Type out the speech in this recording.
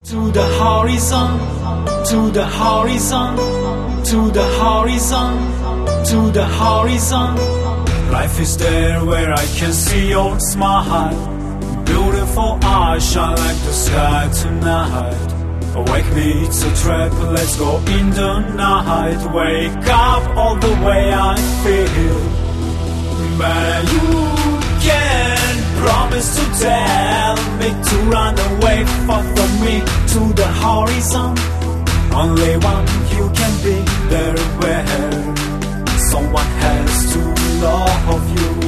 To the horizon, to the horizon, to the horizon, to the horizon. Life is there where I can see your smile. Beautiful eyes shine like the sky tonight. Wake me, it's a trap, let's go in the night. Wake up all the way I feel. But you can't promise to tell me to run away far from me. To the horizon, only one you can be there where someone has to love you.